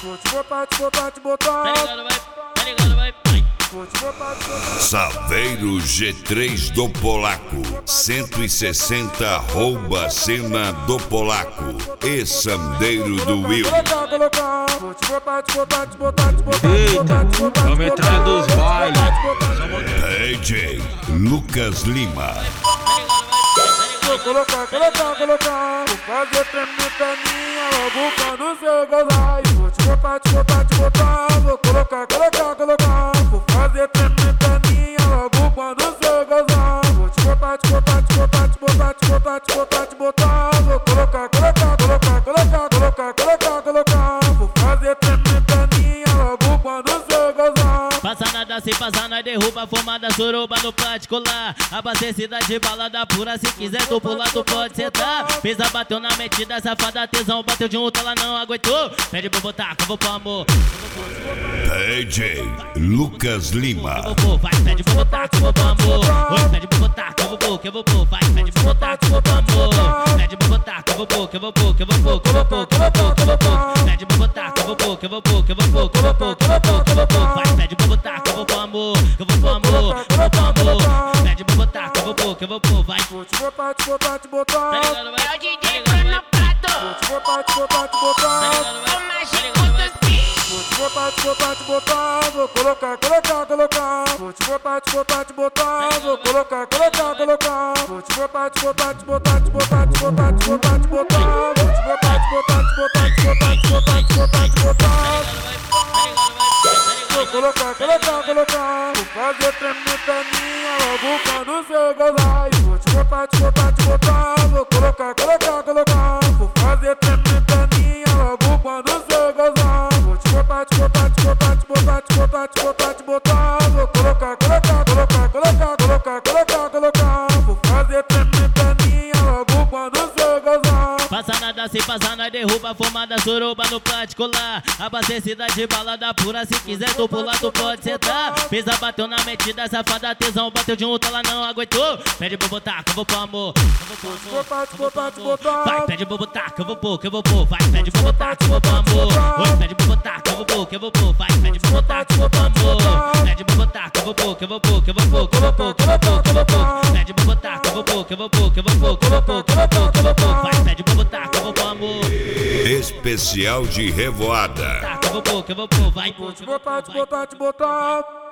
Vou te botar, te botar, te botar. Tá ligado, vai, tá ligado, vai. Vou te botar, te botar. Saveiro G3 do Polaco, 160 rouba cena do Polaco e Sandeiro do Will. Vou te botar, te botar, te botar, te botar. Eita, vamos entrar dos bailes. DJ Lucas Lima. Vou colocar. Vou fazer tremer pra minha logo quando cê gozar. Vou te botar, te botar, te botar. Vou colocar. Vou fazer tremer pra minha logo quando cê gozar. Vou te botar, te botar, te botar, te botar, te botar, te botar, te botar. Vou colocar. Vou fazer tremer pra minha logo quando cê gozar. Passa nada, se passar, nós derruba a fumada, suruba no particular. Abastecida de balada pura, se quiser tu pular, tu pode sentar. Pisa, bateu na metida, safada, tesão, bateu de junto, ela não aguentou. Pede pra botar, que eu vou pro amor. DJ Lucas Lima. Vai, pede pra botar, que eu vou pro amor. Oi, pede pra botar, que eu vou pôr. Vai, pede pra botar, que eu vou pro amor. Pede pra botar, que eu vou pôr. Pede pra botar, que eu vou pôr. Vai, pede pra botar, que eu vou pro amor. Pede pra botar, que eu vou pôr. Vai. Vou te botar, te botar, te botar. Tá ligado, vai. É o DJ no prato. Vou te botar, te botar, te botar. O mágico dos beats. Vou te botar, te botar, te botar. Vou colocar. Vou te botar, te botar, te botar. Vou colocar. Vou te botar, te botar, te botar, te botar, te botar, te botar, te botar. Vou te botar, te botar, te botar, te botar, te botar, te botar, te botar. Vou colocar. Vou fazer tremer pra minha logo quando cê gozar. Vou te botar, te botar, te botar. Vou colocar. Vou fazer tremer pra minha logo quando cê gozar. Vou te botar, te botar, te botar, te botar, te botar, te botar, te botar. Vou colocar. Vou fazer tremer pra minha logo quando cê gozar. Passa nada, se passar, nós derruba a fumada, suruba no particular. Abastecida de balada pura, se quiser tu pular, tu pode sentar. Pisa, bateu na metida, safada, tesão, bateu de junto, ela não aguentou. Pede pra botar, que eu vou pro amor. Vou te botar, te botar, te botar. Vai, pede pra botar, que eu vou pôr. Vai, pede pra botar, que eu vou pro amor. Oi, pede pra botar, que eu vou pôr. Vai, pede pra botar, que eu vou pro amor. Pede pra botar, que eu vou pôr. Pede pra botar, que eu vou pôr. Vai, pede pra botar, que eu vou pro amor. Especial de Revoada. Tá, que eu vou pôr. Vai, Vou te botar, te botar, te botar.